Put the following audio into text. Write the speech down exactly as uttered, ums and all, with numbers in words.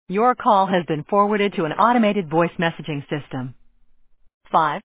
Your call has been forwarded to an automated voice messaging system. Five